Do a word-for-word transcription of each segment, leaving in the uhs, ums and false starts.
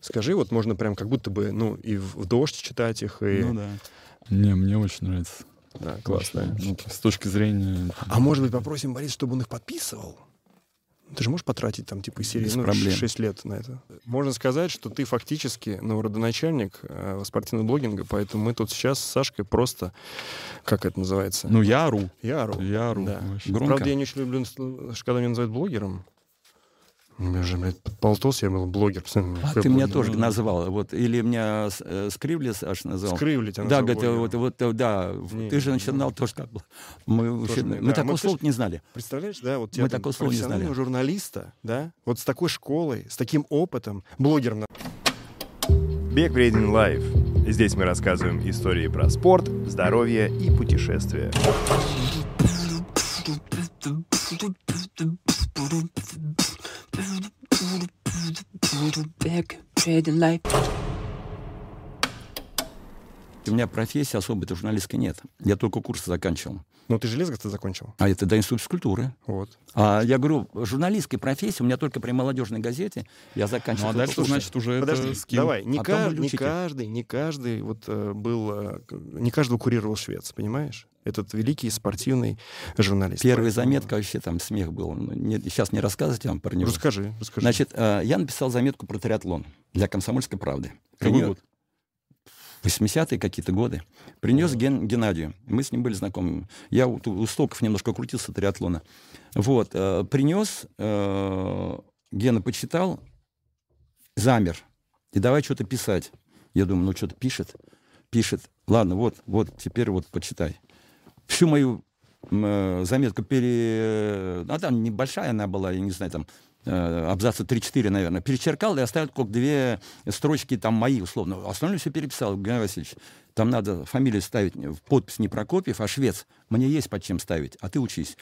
Скажи, вот можно прям как будто бы, ну, и в, в дождь читать их, и... Ну да. Не, мне очень нравится. Да, классно. Ну, с точки зрения... А может быть, попросим Бориса, чтобы он их подписывал? Ты же можешь потратить там, типа, из серии, Без ну, проблем. шесть лет на это. Можно сказать, что ты фактически, ну, родоначальник э, спортивного блогинга, поэтому мы тут сейчас с Сашкой просто, как это называется? Ну, я ору. Я ору. Я ору. Да. Громко. Правда, я не очень люблю, когда меня называют блогером. Я же, блядь, подползался, я был блогер. А ты меня тоже называл. Вот, или меня э, Скривлес аж назвал. Скривли тебя Да, назвал говорит, вот, вот, да. Не, ты же не, начинал не. тоже как бы. Мы, вообще, не, мы да. такого Мы, слова слышь, не знали. Представляешь, да, вот тебя Мы там такого слова не знали. профессионального журналиста, да, вот с такой школой, с таким опытом, блогером. Бег вреден лайф. Здесь мы рассказываем истории про спорт, здоровье и путешествия. У меня профессии особой-то журналистской нет. Я только курсы заканчивал. Ну, ты железо ты закончил? А это до института физкультуры. Вот. А я говорю, журналистской профессии у меня только при молодежной газете я заканчивал. Ну, а дальше, курсы. значит, уже Подожди, это скилл. давай, не, А ка- потом были не учитель. каждый, не каждый вот э, был, э, не каждого курировал швец, понимаешь? Этот великий спортивный журналист. Первая Поэтому- заметка, вообще там смех был. Ну, не- сейчас не рассказывать вам про него. Расскажи, расскажи. Значит, э, я написал заметку про триатлон для «Комсомольской правды». Какой Принес- год? восьмидесятые какие-то годы. Принес Ген, Геннадию. Мы с ним были знакомы. Я у, у стоков немножко крутился триатлона. Вот. Э, принес, э, Гена почитал, замер. И давай что-то писать. Я думаю, ну что-то пишет. Пишет. Ладно, вот, вот, теперь вот почитай. Всю мою э, заметку пере... Ну, там небольшая она была, я не знаю, там э, абзаца три-четыре, наверное. Перечеркал и оставил только две строчки там мои, условно. Остальное все переписал, Геннадий Васильевич. Там надо фамилию ставить в подпись не Прокопьев, а Швец. Мне есть под чем ставить, а ты учись.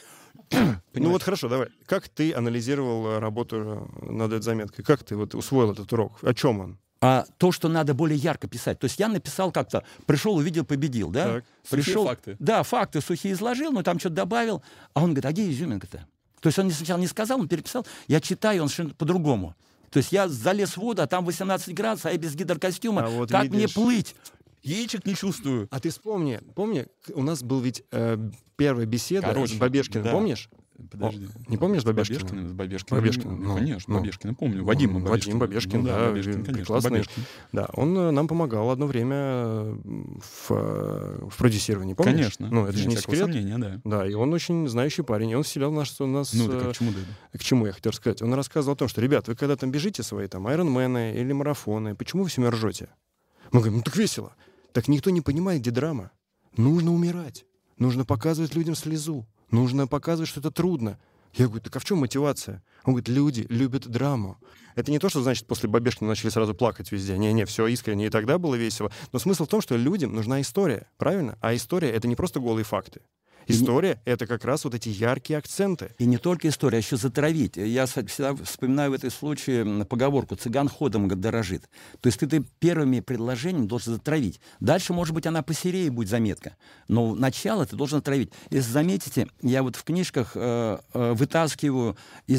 Ну вот хорошо, давай. Как ты анализировал работу над этой заметкой? Как ты вот усвоил этот урок? О чем он? А то, что надо более ярко писать. То есть я написал как-то, пришел, увидел, победил, да? Так. Пришел, Сухие факты. Да, факты сухие изложил, но там что-то добавил. А он говорит, а где изюминка-то? То есть он мне сначала не сказал, он переписал. Я читаю, он совершенно по-другому. То есть я залез в воду, а там восемнадцать градусов, а я без гидрокостюма. А вот как видишь. мне плыть? Яичек не чувствую. А ты вспомни, помни, у нас был ведь э, первая беседа Короче, с Бабешкиным, да. помнишь? Подожди. Не помнишь С Бабешкина? Бабешкиным? С Бабешкиным. Бабешкин, Ну, ну, конечно, ну. Бабешкина помню. Вадим Ну, Бабешкин. Вадим Бабешкин, Ну да, Бабешкин, конечно, прекрасный. Бабешкин. Да, он э, нам помогал одно время э, в, э, в продюсировании, помнишь? Конечно. Ну, это же вне не всякого секрет. сомнения, да. Да, и он очень знающий парень, и он вселял нас, у нас... Ну, э, так а к чему дойду? К чему я хотел сказать? Он рассказывал о том, что, ребят, вы когда там бежите свои там айронмены или марафоны, почему вы все время ржете? Мы говорим, ну так весело. Так никто не понимает, где драма. Нужно умирать. Нужно показывать людям слезу. Нужно показывать, что это трудно. Я говорю, так а в чем мотивация? Он говорит, люди любят драму. Это не то, что значит, после Бабешкина начали сразу плакать везде. Не-не, все искренне, и тогда было весело. Но смысл в том, что людям нужна история, правильно? А история — это не просто голые факты. История — это как раз вот эти яркие акценты. И не только история, а еще затравить. Я всегда вспоминаю в этом случае поговорку «цыган ходом дорожит». То есть ты, ты первыми предложениями должен затравить. Дальше, может быть, она посерее будет заметка. Но начало ты должен затравить. Если заметите, я вот в книжках э, э, вытаскиваю из